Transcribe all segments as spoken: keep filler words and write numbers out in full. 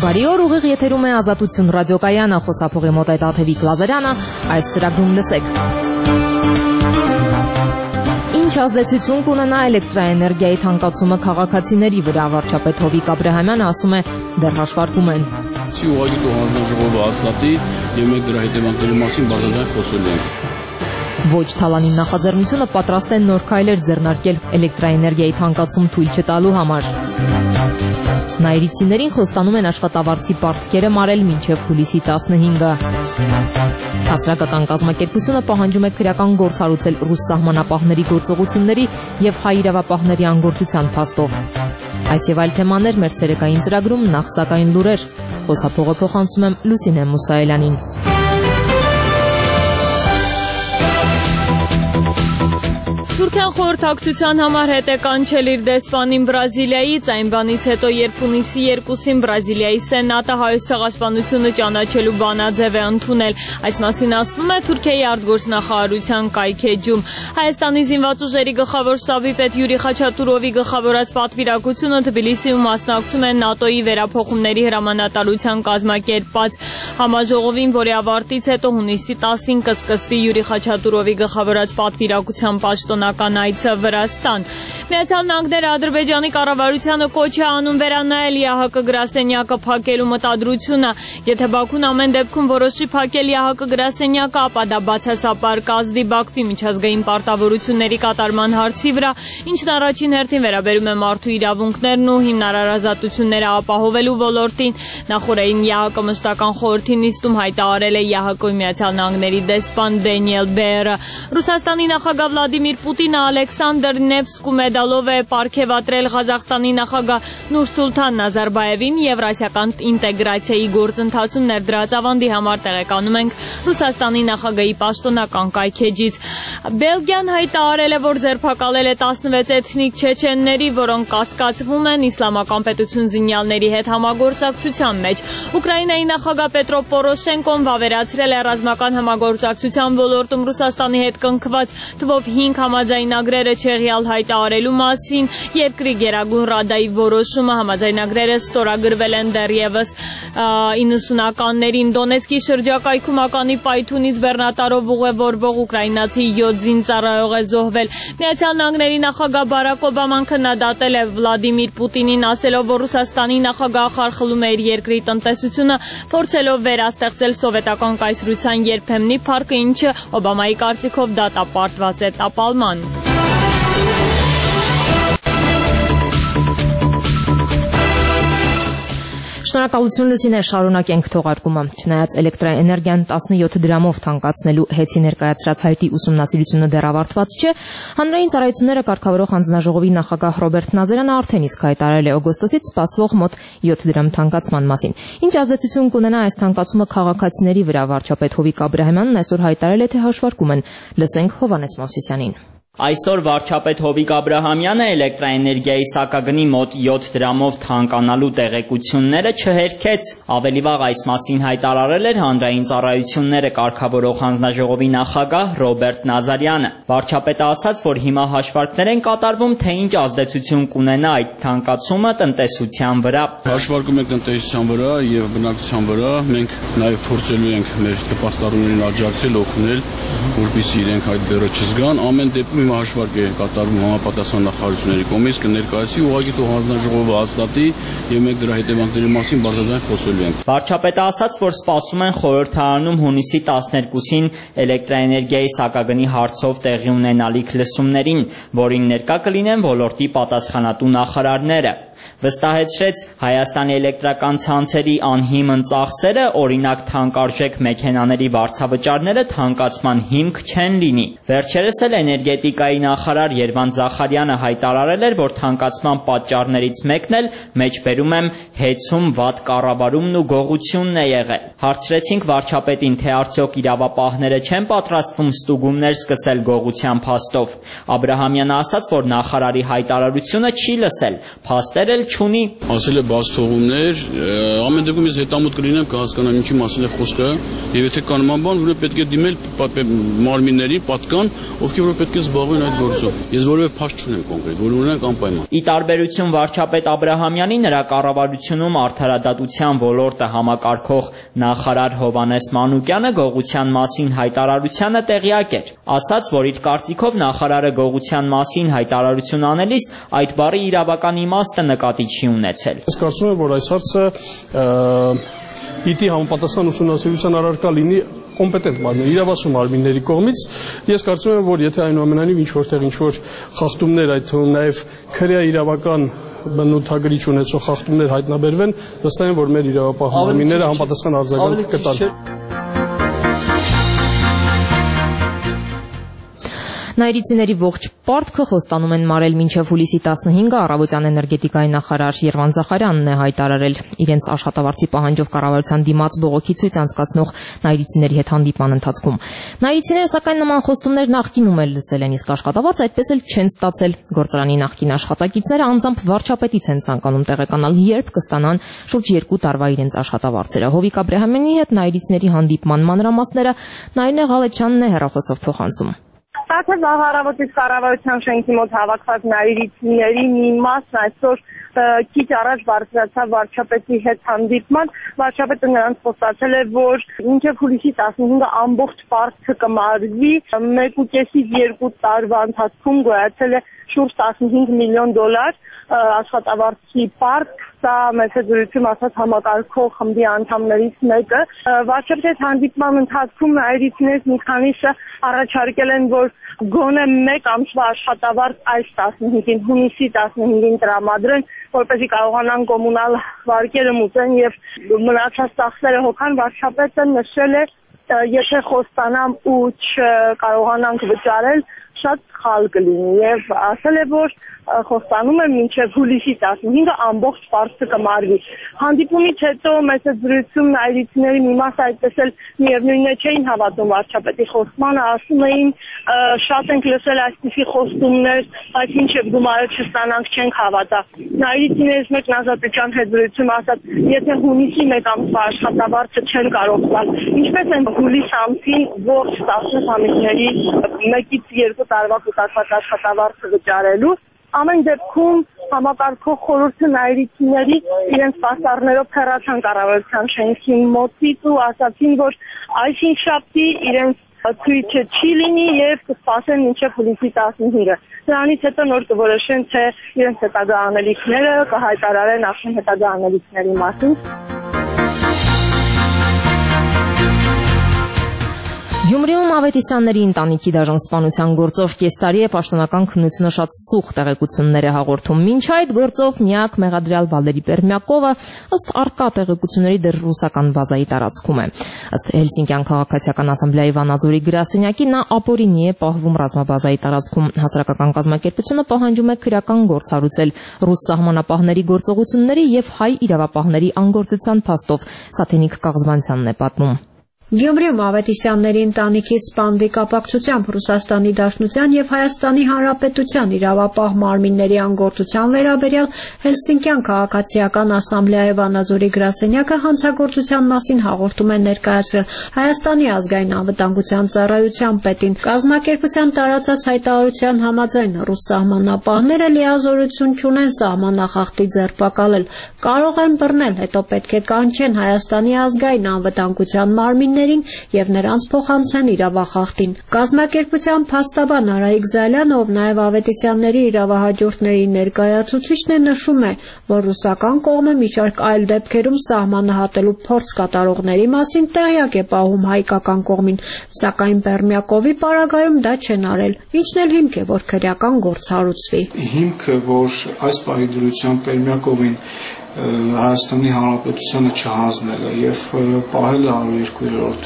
Բարի օր, ուղիղ եթերում է Ազատություն ռադիոկայանը, խոսափողի մոտ այդ Աթևիկ Լազարյանը, այս ծրագրում լսեք։ Ինչ ազդեցություն կունենա էլեկտրաէներգիայի թանկացումը քաղաքացիների վրա, վարչապետ Հովիկ Աբրահամյանը ասում է, դեռ հաշվարկում են։ Ուղղակի հանձնաժողովը հաստատի եւ մենք դրա հետևանքների մասին բարձրացան խոսելու ենք։ Ոչ Թալանի նախաձեռնությունը պատրաստ են նոր քայլեր ձեռնարկել էլեկտրաէներգիայի թանկացում թույլ չտալու համար։ Նայիրիցիներին խոստանում են աշխատավարձի պարտքերը մարել մինչև հուլիսի տասնհինգը։ Հասարակական կազմակերպությունը պահանջում է քրեական գործ հարուցել ռուս սահմանապահների գործողությունների եւ հայ իրավապահների անգործության փաստով։ Այս եւ այլ թեմաներ մեր ցերեկային ծրագրում, նախ սակայն լուրեր։ Խոսափողը փոխանցում եմ Լուսինե Մուսայելյանին։ Թուրքիան խորհրդակցության համար հետ է կանչել իր դեսպանին Բրազիլիայից, այն բանից հետո, երբ հունիսի երկուսին Բրազիլիայի սենատը հայոց ցեղասպանությունը ճանաչելու բանաձև է ընդունել։ Այս մասին ասվում է Թուրքիայի արտգործնախարարության կայքեջում։ Հայաստանի զինված ուժերի գլխավոր շտաբի պետ Յուրի Խաչատուրովի գլխավորած պատվիրակությունը Թբիլիսիում մասնակցում է ՆԱՏՕ-ի վերափոխումների հրամանատարության կազմակերպած համաժողովին, որի ավարտից հետո հունիսի տասին կսկսվի Յուրի Խաչատուրովի գլխավորած պատվիրակության պաշտոնական այցը Վրաստան։ Միացյալ Նահանգները Ադրբեջանի կառավարությանը կոչ է անում վերանայել ԵԱՀԿ գրասենյակը փակելու մտադրությունը։ Եթե Բաքուն ամեն դեպքում որոշի փակել ԵԱՀԿ գրասենյակը, ապա դա բացասապար կազդի Բաքվի միջազգային պարտավորությունների կատարման հարցի վրա, ինչն առաջին հերթին վերաբերում է մարդու իրավունքներն ու հիմնարար ազատությունները ապահովելու ոլորտին։ Նախորդին ԵԱՀԿ մշտական խորհրդի նիստում հայտարարել է ԵԱՀԿ-ի Միացյալ Նահանգների դեսպան Դենիել Բերը։ Ռուսաստանի նախագահ Վլադիմիր Պուտինը Ալեքսանդր Նևսկու մեդալով է պարգևատրել Ղազախստանի նախագահ Նուրսուլթան Նազարբաևին Եվրասիական ինտեգրացիայի գործընթացում ներդրած ավանդի համար, տեղեկանում ենք Ռուսաստանի նախագահի պաշտոնական կայքեջից։ Բելգիան հայտարարել է, որ ձերբակալել է տասնվեց էթնիկ չեչենների, որոնք կասկածվում են իսլամական պետություն զինյալների հետ համագործակցության մեջ։ Ուկրաինայի նախագահ Պետրո Պորոշենկոն վավերացրել է ռազմական համագործակցության ոլորտում Ռուսաստանի հետ կնքված թվով հինգ համաձայնագրերը չեղյալ հայտարարելու մասին։ Երկրի Գերագույն ռադայի որոշումը համաձայնագրերը ստորագրվել են դեռևս իննսունականներին։ Դոնեցկի շրջակայքում ականի պայթունից բեռնատարով ուղևորվող ուկրաինացի յոթ զինծառայող է զոհվել։ Միացյալ Նահանգների նախագահ Բարակ Օբաման քննադատել է Վլադիմիր Պուտինին, ասելով, որ Ռուսաստանի նախագահը խարխլում է իր երկրի տնտեսությունը, փորձելով վերաստեղծել սովետական կայսրության երբեմնի փառքը, ինչը Օբամայի կարծիքով դատապարտված է տապալման։ Շնորհակալություն Լուսինե, շարունակենք թողարկումը։ Չնայած էլեկտրաէներգիան տասնյոթ դրամով թանկացնելու հեցի ներկայացրած հայտի ուսումնասիրությունը դեռ ավարտված չէ, հանրային ծառայությունները կարգավորող հանձնաժողովի նախագահ Ռոբերտ Նազարյանը արդեն իսկ հայտարարել է օգոստոսից սպասվող մոտ յոթ դրամ թանկացման մասին։ Ինչ ազդեցություն կունենա այս թանկացումը քաղաքացիների վրա, վարչապետ Հովիկ Աբրահամյանն այսօր հայտարարել է, թե հաշվարկում են։ Լսենք Հովհաննես Մովսիսյանին։ Այսօր վարչապետ Հովիկ Աբրահամյանը էլեկտրաէներգիայի սակագնի մոտ յոթ դրամով թանկանալու տեղեկությունները չհերքեց։ Ավելի վաղ այս մասին հայտարարել էր հանրային ծառայությունները կարգավորող հանձնաժողովի նախագահ Ռոբերտ Նազարյանը։ Վարչապետը ասաց, որ հիմա հաշվարկներ են կատարվում, թե ինչ ազդեցություն կունենա այդ թանկացումը տնտեսության վրա։ Հաշվարկում ենք տնտեսության վրա եւ բնակչության վրա, մենք նաեւ փորձելու ենք մեր նպաստառուներին աջակցել, օգնել, որպեսզի իրենք այդ բեռը չզգան։ Ամեն դեպքում հաշվարկ է կատարվում համապատասխան նախարարությունների կողմից, կներկայացի ուղղակի թող հանձնաժողովը հաստատի եւ մենք դրա հետևանքների մասին բարձրացան խոսելու ենք։ Վարչապետը ասաց, որ սպասում են խորհրդարանում հունիսի տասներկուսին էլեկտրաէներգիայի սակագնի հարցով տեղի ունենալիք լսումներին, որին ներկա կլինեն ոլորտի պատասխանատու նախարարները։ Վստահեցրեց, Հայաստանի էլեկտրական ցանցերի անհիմն ծախսերը, օրինակ թանկարժեք մեքենաների վարձավճարները թանկացման հիմք չեն լինի։ Վերջերս էլ էներգետիկայի նախարար Երվանդ Զախարյանը հայտարարել էր, որ թանկացման պատճառներից մեկն էլ մեջբերում եմ հեծում, վատ կառավարումն ու գողությունն է եղել։ Հարցրեցինք վարչապետին, թե արդյոք իրավապահները չեն պատրաստվում ստուգումներ սկսել գողության փաստով։ Աբրահամյանը ասաց, որ նախարարի հայտարարությունը չի լսել, փաստեր էլ չունի։ Ասել է բաց թողումներ, ամեն դեպքում ես հետամուտ կլինեմ, կհասկանամ ինչի մասին է խոսքը, եւ եթե կա նման բան, ուրեմն պետք է դիմել մարմինների պատկան, ովքեր որ պետք է զբաղվեն զբաղվեն այդ գործով։ Ես որևէ փաստ չունեմ կոնկրետ, որ ունենք անպայման։ Ի տարբերություն վարչապետ Աբրահամյանի, նրա կառավարությունում արդարադատության ոլորտը համակարգող նախարար Հովհաննես Մանուկյանը գողության մասին հայտարարությանը տեղյակ էր։ Ասաց, որ իր կարծիքով նախարարը գողության մասին հայտարարություն անելիս այդ բառի իրավական իմաստը նկատի չի ունեցել։ Ես կարծում եմ, որ այս հարցը պիտի համապատասխան ուսումնասիրության առարկա լինի կոմպետենտ մարմինների, իրավասու մարմինների կողմից։ Ես կարծում եմ, որ եթե այնուամենայնիվ ինչ որտեղ ինչ որ խախտումներ, այդ թվում նաև քրեա իրավական բնութագրիչ ունեցող խախտումներ հայտնաբերվեն, վստահ եմ, որ մեր իրավապահ մարմինները համապատասխան արձագանք կտան։ Նայիրիցիների ողջ պարտքը խոստանում են մարել մինչև հուլիսի տասնհինգը առավոտյան էներգետիկայի նախարար Երվան Զախարյանն է հայտարարել իրենց աշխատավարձի պահանջով կառավարության դիմաց բողոքի ցույց անցկացնող նայիրիցիների հետ հանդիպման ընթացքում։ Նայիրիցիները սակայն նման խոստումներ նախկինում էլ լսել են, իսկ աշխատավարձ այդպես էլ չեն ստացել։ Գործարանի նախկին աշխատակիցները անձամբ վարչապետից են ցանկանում տեղեկանալ, երբ կստանան շուրջ երկու տարվա իրենց աշխատավարձերը։ Հովիկ Աբրահամյանի հետ նայիրիցիների հանդիպման մանրամասները Նայիրնե Ղալեչյանն է հեռախոսով փոխանցում։ Սա Զահարավոտից կառավարության շենքի մոտ հավաքված նայիրիցիների մի մասն այսօր քիչ առաջ բարձրացավ վարչապետի հետ հանդիպման։ Վարչապետը նրանց խոստացել է, որ մինչև հուլիսի տասնհինգը ամբողջ պարտքը կմարվի, մեկ ու կեսից երկու տարվա ընթացքում գոյացել է շուրջ տասնհինգ միլիոն դոլար աշխատավարձի պարկ։ Սա մեծ դրություն ասած համակարգող խմբի անդամներից մեկը։ Վարչապետի հանդիպման ընթացքում նայիրիցիներից մի քանիսը առաջարկել են, որ գոնե մեկ ամսվա աշխատավարձ այս տասնհինգին, հունիսի տասնհինգին տրամադրեն, որպեսզի կարողանան կոմունալ վարկերը մուծեն եւ մնացած ծախսերը հոգան։ Վարչապետը նշել է, եթե խոստանամ ու չկարողանանք վճարել, շատ սխալ կլինի եւ ասել է, որ խոստանում եմ մինչև հուլիսի տասնհինգը ամբողջ պարտքը կմարվի։ Հանդիպումից հետո մեծ դրություն նայիրիցիների մի մասը այդպես էլ միևնույնն է չէին հավատում վարչապետի խոստմանը, ասում էին շատ ենք լսել այսպիսի խոստումներ, բայց մինչև գումարը չստանանք չենք հավատա։ Նայիրիցիներից մեկն ազատության հետ դրություն ասաց, եթե հունիսի մեկ ամսվա աշխատավարձը չեն կարող տալ, ինչպես են հուլիս ամսին ողջ տասնութ ամիսների մեկից երկու տարվա կուտակված աշխատավարձը վճարելու։ Ամեն դեպքում համակարգող խորհուրդը նայիրիցիների իրենց պաստառներով հեռացան կառավարության շենքի մոտից ու ասացին, որ այսինքշաբթի իրենց ցույցը չի լինի եւ կսպասեն մինչեւ հուլիսի տասնհինգը։ Դրանից հետո նոր կորոշեն, թե իրենց հետագա անելիքները կհայտարարեն արդեն հետագա անելիքների մասին։ Գյումրիում Ավետիսյանների ընտանիքի դաժան սպանության գործով կես տարի է պաշտոնական քննությունը շատ սուղ տեղեկություններ է հաղորդում։ Մինչ այդ գործով միակ մեղադրյալ Վալերի Պերմյակովը ըստ առկա տեղեկությունների դեռ ռուսական բազայի տարածքում է։ Ըստ Հելսինկյան քաղաքացիական ասամբլեայի Վանաձորի գրասենյակի նա ապօրինի է պահվում ռազմաբազայի տարածքում։ Հասարակական կազմակերպությունը պահանջում է քրեական գործ հարուցել ռուս սահմանապահների գործողությունների եւ հայ իրավապահների անգործության փաստով։ Սաթենիկ Կաղզվանցյանն է պատմում։ Գյումրիում Ավետիսյանների ընտանիքի սպանդի կապակցությամբ Ռուսաստանի Դաշնության եւ Հայաստանի Հանրապետության իրավապահ մարմինների անգործության վերաբերյալ Հելսինկյան քաղաքացիական ասամբլեայի Վանաձորի գրասենյակը հանցագործության մասին հաղորդում է ներկայացրել Հայաստանի ազգային անվտանգության ծառայության պետին։ Կազմակերպության տարածած հայտարարության համաձայն ռուս սահմանապահները լիազորություն չունեն սահմանախախտի ձերբակալել, կարող են բռնել, հետո պետք է կանչեն Հայաստանի ազգային անվտանգության մարմինները եւ նրանց փոխանցեն իրավախախտին։ Կազմակերպության փաստաբան Արայիկ Զալյանը, ով նաեւ Ավետիսյանների իրավահաջորդների ներկայացուցիչն է, նշում է, որ ռուսական կողմը մի շարք այլ դեպքերում սահմանը հատելու փորձ կատարողների մասին տեղյակ է պահում հայկական կողմին, սակայն Պերմյակովի պարագայում դա չեն արել, ինչն էլ հիմք է, որ քրեական գործ հարուցվի։ Հիմքը, որ այս պահի դրությամբ Պերմյակովին Հայաստանի Հանրապետությանը չհանձնելը եւ պահելը հարյուր երկու-րդ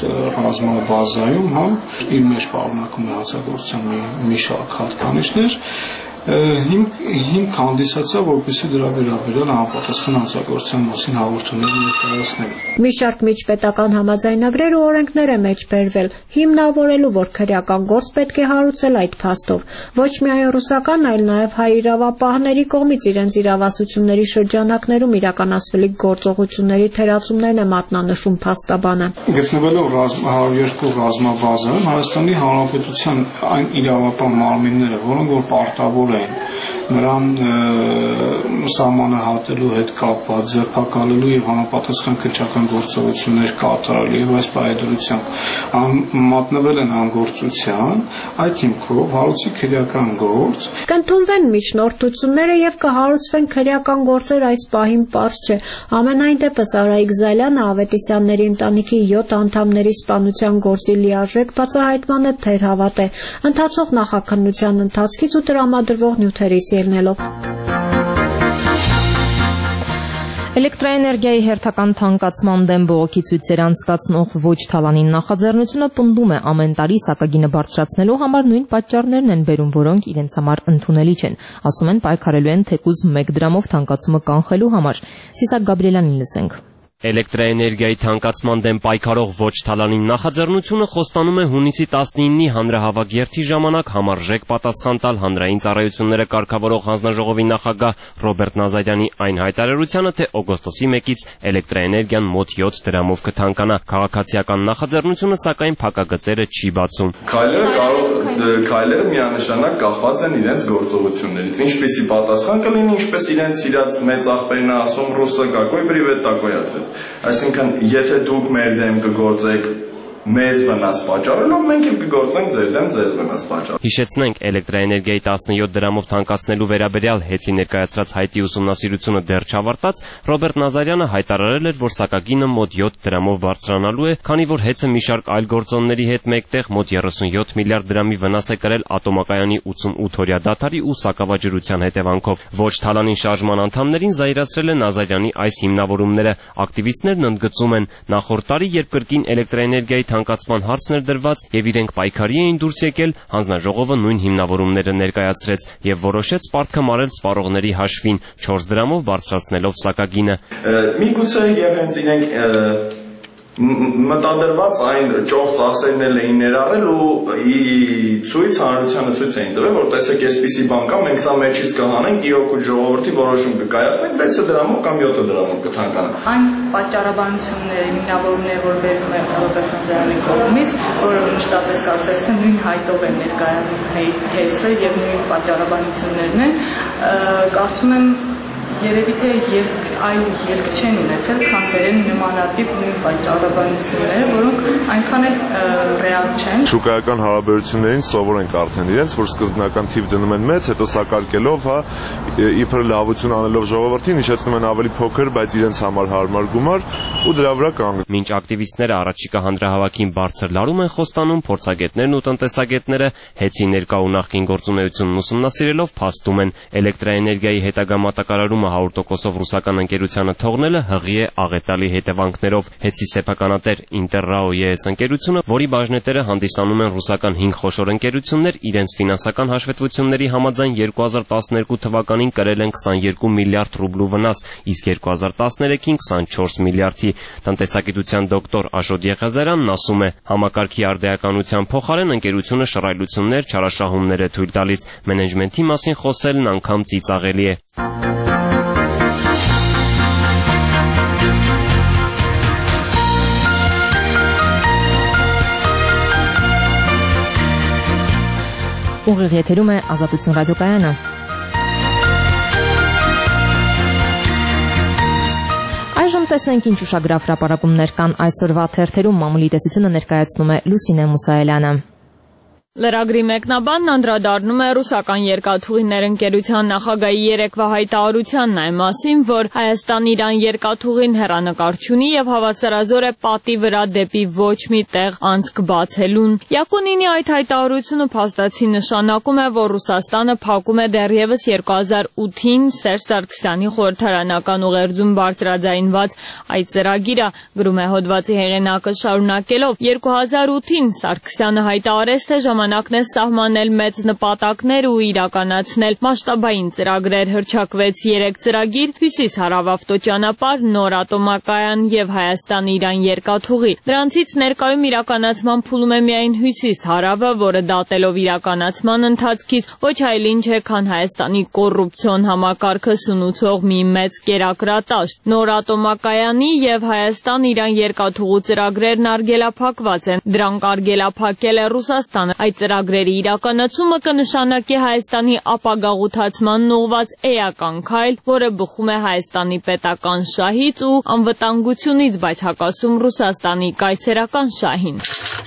ռազմաբազայում, հա, իր մեջ պարունակում է հանցագործության մի, մի շարք հատկանիշներ, հիմք հանդիսացավ, որպեսզի դրա վերաբերյալ համապատասխան հանցագործության մասին հաղորդումներ ներկայացնել։ Մի շարք միջպետական համաձայնագրեր ու օրենքներ է մեջ բերվել, հիմնավորելու, որ քրեական գործ պետք է հարուցել այդ փաստով։ Ոչ միայն ռուսական, այլ նաև հայ իրավապահների կողմից իրենց իրավասությունների շրջանակներում իրականացվելիք գործողությունների թերացումներն է մատնանշում փաստաբանը։ Գտնվելով հարյուր երկու ռազմաբազայում Հայաստանի Հանրապետության այն իրավապահ մարմինները, որոնք որ պարտավոր են նրան սահմանահատելու հետ կապված, ձերբակալելու եւ համապատասխան քննչական գործողություններ կատարելու եւ այս պայմանությամբ մատնվել են անգործության, այդ հիմքով հարուցի քրեական գործ։ Կընդունվեն միջնորդությունները եւ կհարուցվեն քրեական գործեր այս պահին պարզ չէ։ Ամենայն դեպս Արայիկ Զալյանը Ավետիսյանների ընտանիքի յոթ անդամների սպանության գործի լիարժեք բացահայտմանը թերհավատ է, ընթացող նախաքննության ընթացքից ու տրամադրվող նյութերից ելնելով։ Էլեկտրաէներգիայի հերթական թանկացման դեմ բողոքի ցույցեր անցկացնող ոչ թալանին նախաձեռնությունը պնդում է ամեն տարի սակագինը բարձրացնելու համար նույն պատճառներն են բերում, որոնք իրենց համար ընդունելի չեն։ Ասում են պայքարելու են թեկուզ մեկ դրամով թանկացումը կանխելու համար։ Սիսակ Գաբրիելյանին լսենք։ Էլեկտրաէներգիայի թանկացման դեմ պայքարող ոչ թալանին նախաձեռնությունը խոստանում է հունիսի տասնինի հանրահավաք ժամանակ համարժեք պատասխան տալ հանրային ծառայությունները կարգավորող հանձնաժողովի նախագահ Ռոբերտ Նազարյանի այն հայտարարությանը, թե օգոստոսի մեկից էլեկտրաէներգիան մոտ յոթ դրամով կթանկանա։ Քաղաքացիական նախաձեռնությունը սակայն փակագծերը չի բացում։ Քայլերը կարող քայլերը միանշանակ կախված են իրենց գործողություններից։ Ինչպեսի պատասխան կլինի, ինչպես իրենց իրաց մեծ աղբերին ասում ռուսը какой привет такой ответ։ Այսինքն, եթե դուք մեր դեմ կգործեք մեզ վնաս պատճառելով, մենք էլ կգործենք ձեր դեմ ձեզ վնաս պատճառ։ Հիշեցնենք, էլեկտրաէներգիայի տասնյոթ դրամով թանկացնելու վերաբերյալ հեծի ներկայացրած հայտի ուսումնասիրությունը դեռ չավարտած, Ռոբերտ Նազարյանը հայտարարել էր, որ սակագինը մոտ յոթ դրամով բարձրանալու է, քանի որ հեծը մի շարք այլ գործոնների հետ մեկտեղ մոտ երեսունյոթ միլիարդ դրամի վնաս է կրել ատոմակայանի ութսունութ օրյա դադարի ու սակավաջրության հետևանքով։ Ոչ թալանին շարժման անդամներին զայրացրել է Նազարյանի այս հիմնավորումները։ Ակտիվիստներն ընդգծում են, նախորդ տարի, երբ կրկին էլեկտրաէներգիայի թանկացման հարցն էր դրված եւ իրենք պայքարի էին դուրս եկել, հանձնաժողովը նույն հիմնավորումները ներկայացրեց եւ որոշեց պարտքը մարել սպառողների հաշվին չորս դրամով բարձրացնելով սակագինը։ Միգուցե եւ հենց իրենք մտադրված այն ճոխ ծախսերն էլ էին ներառել ու ցույց հանրությանը ցույց էին տվել, որ տեսեք, այսպիսի բան կա, մենք սա մեջից կհանենք, ի օգուտ ժողովրդի որոշում կկայացնենք, վեց դրամով կամ յոթ դրամով կթանկանա։ Այն պատճառաբանությունները, հիմնավորումները, որ բերում է Ռոբերտ Նազարյանի կողմից, որը մշտապես կարծես թե նույն հայտով են ներկայանում հեծը եւ նույն պատճառաբանություններն են, կարծում եմ երևի թե երկ, այլ երկ չեն ունեցել, քան բերեն նմանատիպ նույն պատճառաբանությունները, որոնք այնքան էլ ռեալ չեն։ Շուկայական հարաբերություններին սովոր ենք արդեն իրենց, որ սկզբնական թիվ դնում են մեծ, հետո սակարկելով, հա, իբր լավություն անելով ժողովրդին, հիշեցնում են ավելի փոքր, բայց իրենց համար հարմար գումար ու դրա վրա կանգնում։ Մինչ ակտիվիստները առաջիկա հանրահավաքին բարձր լարում են խոստանում, փորձագետներն ու տնտեսագետները հեծի ներկա ու նախկին գործունեությունն ուսումնասիրելով փաստում են, էլեկտրաէներգիայի հետագա մատակարարումը հարյուր տոկոսով ռուսական ընկերությանը թողնելը հղի է աղետալի հետևանքներով։ Հեծի սեփականատեր Interrao E S ընկերությունը, որի բաժնետերը հանդիսանում են ռուսական հինգ խոշոր ընկերություններ, իրենց ֆինանսական հաշվետվությունների համաձայն երկու հազար տասներկու թվականին կրել են քսաներկու միլիարդ ռուբլու վնաս, իսկ երկու հազար տասներեքին քսանչորս միլիարդի։ Տնտեսագիտության դոկտոր Աշոտ Եղազարյանն ասում է, համակարգի արդիականության փոխարեն ընկերությունը շռայլություններ, չարաշահումներ է թույլ տալիս, մենեջմենթի մասին խոսելն անգամ ծիծաղելի է։ Ուղիղ եթերում է Ազատություն ռադիոկայանը։ Այժմ տեսնենք ինչ ուշագրավ հրապարակումներ կան այսօրվա թերթերում։ Մամուլի տեսությունը ներկայացնում է Լուսինե Մուսայելյանը։ Լրագրի մեկնաբանն անդրադառնում է ռուսական երկաթուղիներ ընկերության նախագահի երեկվա հայտարարությանն այն մասին, որ Հայաստան-Իրան երկաթուղին հեռանկար չունի եւ հավասարազոր է պատի վրա դեպի ոչ մի տեղ անցք բացելուն։ Յակունինի այդ հայտարարությունը փաստացի նշանակում է, որ Ռուսաստանը փակում է դեռևս երկու հազար ութին Սերժ Սարգսյանի խորհրդարանական ուղերձում բարձրաձայնված այդ ծրագիրը, գրում է հոդվածի հեղինակը շարունակելով. երկու հազար ութին Սարգսյանը հայտարարեց, թե ժամանակ նպատակն է սահմանել մեծ նպատակներ ու իրականացնել մասշտաբային ծրագրեր։ Հռչակվեց երեք ծրագիր՝ Հյուսիս-Հարավ ավտոճանապարհ, նոր ատոմակայան եւ Հայաստան-Իրան երկաթուղի։ Դրանցից ներկայում իրականացման փուլում է միայն Հյուսիս-Հարավը, որը դատելով իրականացման ընթացքից ոչ այլ ինչ է, քան Հայաստանի կոռուպցիոն համակարգը սնուցող մի մեծ կերակրատաշտ։ Նոր ատոմակայանի եւ Հայաստան-Իրան երկաթուղու ծրագրերն արգելափակված են։ Դրանք արգելափակել է Ռուսաստանը։ Այդ ծրագրերի իրականացումը կնշանակի Հայաստանի ապագաղութացման ուղղված էական քայլ, որը բխում է Հայաստանի պետական շահից ու անվտանգությունից, բայց հակասում Ռուսաստանի կայսերական շահին։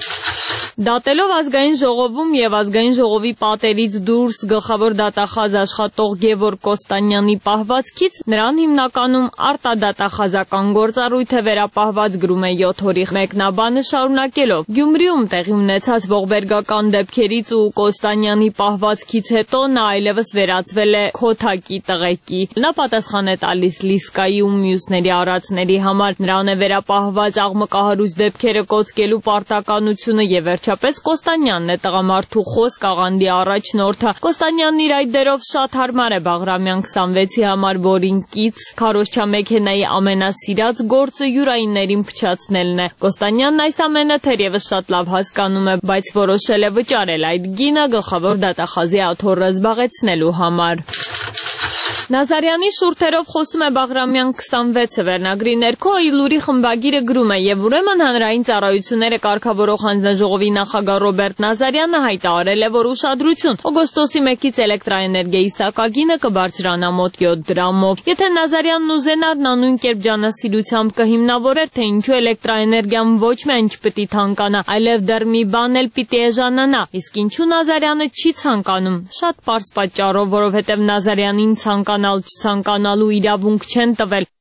Դատելով ազգային ժողովում եւ ազգային ժողովի պատերից դուրս գլխավոր դատախազ աշխատող Գևորգ Կոստանյանի պահվածքից նրան հիմնականում արտադատախազական գործառույթ է վերապահված, գրում է յոթ օրի մեկնաբանը շարունակելով։ Գյումրիում տեղի ունեցած ողբերգական դեպքերից ու Կոստանյանի պահվածքից հետո նա այլևս վերածվել է քոթակի տղեկի։ Նա պատասխան է տալիս Լիսկայի ու մյուսների արածների համար։ Նրան է վերապահված աղմկահարույց դեպքերը կոծկելու պարտականությունը եւ Պես Կոստանյանն է տղամարդու խոսք աղանդի առաջնորդը։ Կոստանյանն իր այդ դերով շատ հարմար է Բաղրամյան քսանվեցի համար, որին կից քարոզչա մեքենայի ամենասիրած գործը յուրայիններին փչացնելն է։ Կոստանյանն այս ամենը թերևս շատ լավ հասկանում է, բայց որոշել է վճարել այդ գինը գլխավոր դատախազի աթոռը զբաղեցնելու համար։ Նազարյանի շուրթերով խոսում է Բաղրամյան քսանվեցը վերնագրի ներքո Իլուրի խմբագիրը գրում է եւ ուրեմն հանրային ծառայությունները կարգավորող հանձնաժողովի նախագահ Ռոբերտ Նազարյանը հայտարարել է, որ ուշադրություն օգոստոսի մեկից էլեկտրաէներգիայի սակագինը կբարձրանա մոտ յոթ դրամով։ Եթե Նազարյանն ուզենար, նա նույն կերպ ջանասիրությամբ կհիմնավորեր, թե ինչու էլեկտրաէներգիան ոչ միայն չպիտի թանկանա, այլև դեռ մի բան էլ պիտի էժանանա։ Իսկ ինչու Նազարյանը չի ցանկանում։ Շատ պարզ պատճառով, որովհետեւ Նազարյանին ցանկանում չցանկանալու իրավունք չեն տվել։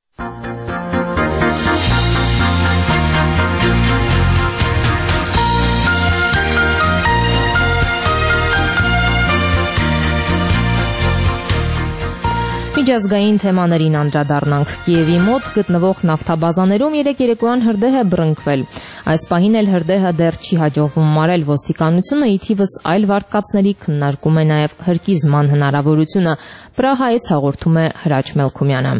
Միջազգային թեմաներին անդրադառնանք։ Կիևի մոտ գտնվող նավթաբազաներում երեք երեկոյան հրդեհ է բռնկվել։ Այս պահին էլ հրդեհը դեռ չի հաջողվում մարել։ Ոստիկանությունը ի թիվս այլ վարկածների քննարկում է նաև հրկիզման հնարավորությունը։ Պրահայից հաղորդում է Հրաչ Մելքումյանը։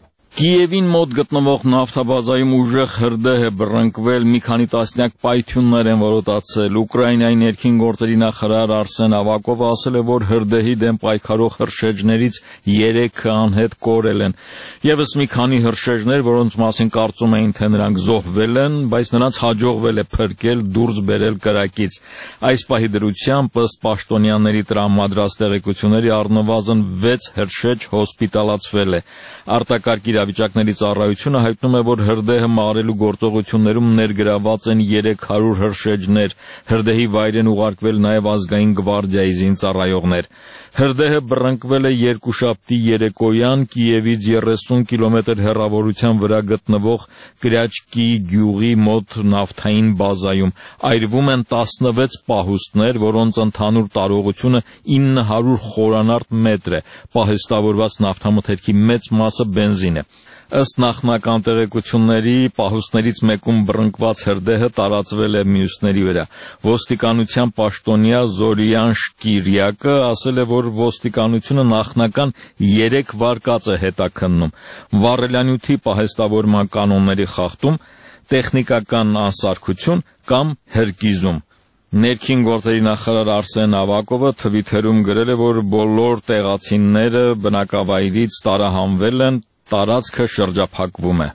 Կիևին մոտ գտնվող նավթաբազայում ուժեղ հրդեհ է բռնկվել, մի քանի տասնյակ պայթյուններ են որոտացել։ Ուկրաինայի ներքին գործերի նախարար Արսեն Ավակովը ասել է, որ հրդեհի դեմ պայքարող հրշեջներից երեքը անհետ կորել են։ Եվս մի քանի հրշեջներ, որոնց մասին կարծում էին, թե նրանք զոհվել են, բայց նրանց հաջողվել է փրկել, դուրս բերել կրակից։ Այս պահի դրությամբ ըստ պաշտոնյաների տրամադրած տեղեկությունների առնվազն վեց հրշեջ հոսպիտալացվել է։ Արտակարգ իրավիճակների ծառայությունը հայտնում է, որ հրդեհը մարելու գործողություններում ներգրաված են երեք հարյուր հրշեջներ։ Հրդեհի վայր են ուղարկվել նաև ազգային գվարդիայի զինծառայողներ։ Հրդեհը բռնկվել է երկուշաբթի երեկոյան Կիևից երեսուն կիլոմետր հեռավորության վրա գտնվող Կրյաչկի գյուղի մոտ նավթային բազայում։ Այրվում են տասնվեց պահուստներ, որոնց ընդհանուր տարողությունը ինը հարյուր խորանարդ մետր է։ Պահեստավորված նավթամթերքի մեծ մասը բենզին է։ Ըստ նախնական տեղեկությունների, պահուստներից մեկում բռնկված հրդեհը տարածվել է մյուսների վրա։ Ոստիկանության պաշտոնյա Զորիան Շկիրյակը ասել է, որ ոստիկանությունը նախնական երեք վարկած է հետաքննում՝ վառելանյութի պահեստավորման կանոնների խախտում, տեխնիկական անսարքություն կամ հրկիզում։ Ներքին գործերի նախարար Արսեն Ավակովը թվիթերում գրել է, որ բոլոր տեղացիները բնակավայրից տարահանվել են, տարածքը շրջափակվում է։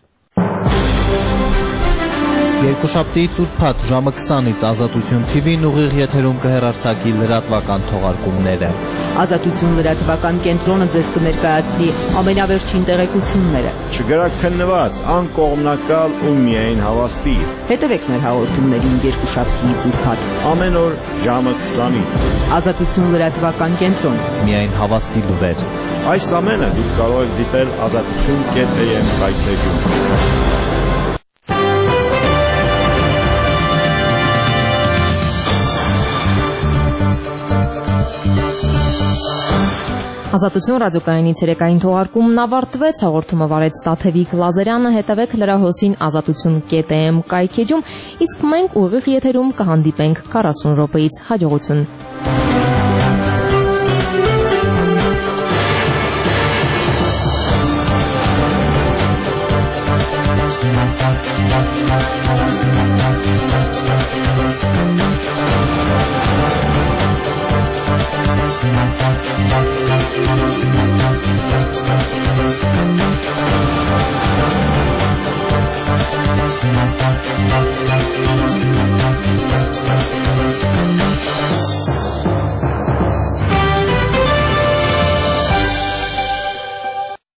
Երկուշաբթիից ուրբաթ ժամը քսանից Ազատություն թիվին ուղիղ եթերում կհեռարձակի լրատվական թողարկումները։ Ազատություն լրատվական կենտրոնը ձեզ կներկայացնի ամենավերջին տեղեկությունները։ Չգրաքննված, անկողմնակալ ու միայն հավաստի։ Հետևեք մեր հաղորդումներին երկուշաբթիից ուրբաթ ամեն օր ժամը քսանից։ Ազատություն լրատվական կենտրոն։ Միայն հավաստի լուրեր։ Այս ամենը դուք կարող եք դիտել ազատություն կետ է եմ հայտնեջում։ Ազատություն ռադիոկայանի ցերեկային թողարկումն ավարտվեց, հաղորդումը վարեց Տաթևիկ Լազարյանը, հետևեք լրահոսին ազատություն կետ էմ կայքեջում, իսկ մենք ուղիղ եթերում կհանդիպենք քառասուն րոպեից հաջողություն։